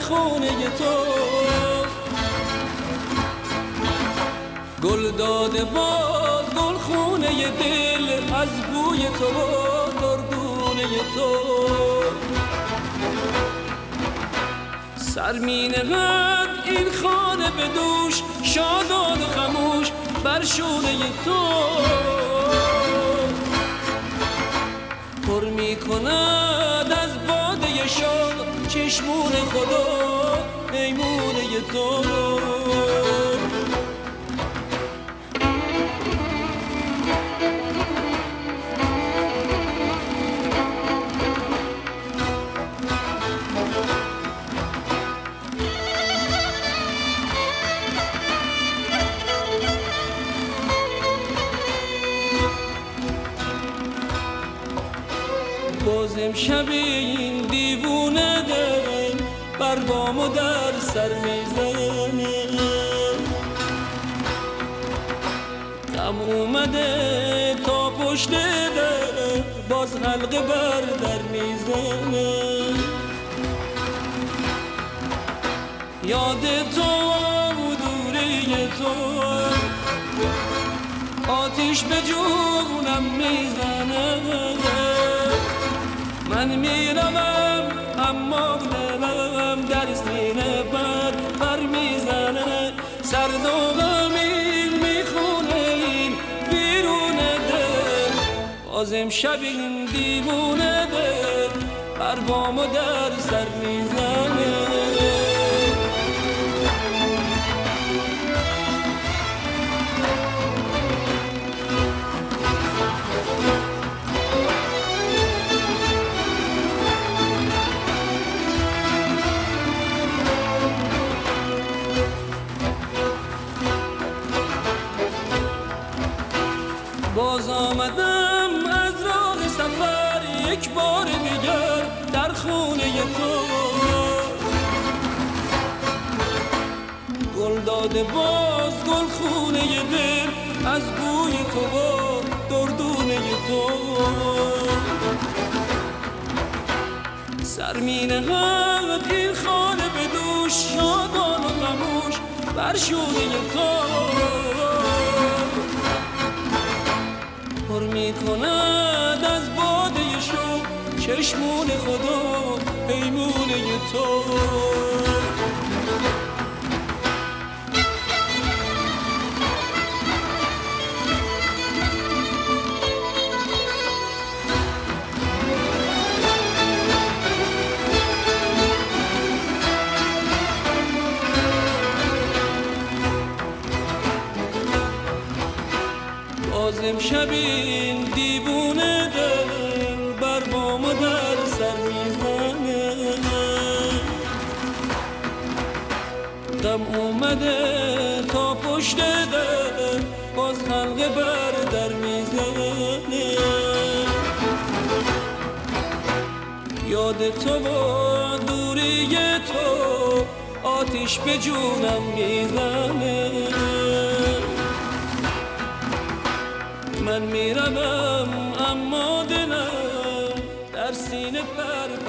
خونه تو. گل داده باز گل خونه دل از بوی تو و دردونه تو. سر می نهد این خانه به دوش شادان و خموش بر شونه تو. پر می کند از باده شاد چشمون خدا پیمونه تو. باز امشب این دیوونه دل بر بام و در سر میزنه. غم اومده تا پشت در باز حلقه بر در میزنه. یاد تو و دوری تو آتیش به جونم میزنه. من میروم اما دلم در سینه بر میزنه. سرد و غمین میخونه این بیرون دل. باز امشب این دیوونه دل بر بام و در سر میزنه. باز آمدم از راه سفر یک بار دیگر در خونه تو. گل داده باز گل خونه دل از بوی تو و دردونه تو. سر می نهد این خانه به دوش شادان و خموش بر شونه تو. پر می کند از باده شو چشمون خدا پیمونه تو. باز امشب این دیوونه دل بر بام و در سر میزنه. غم اومده تا پشت در باز حلقه بر در میزنه. یاد تو و دوری تو آتیش به جونم میزنه. من میروم اما دلم در سینه پر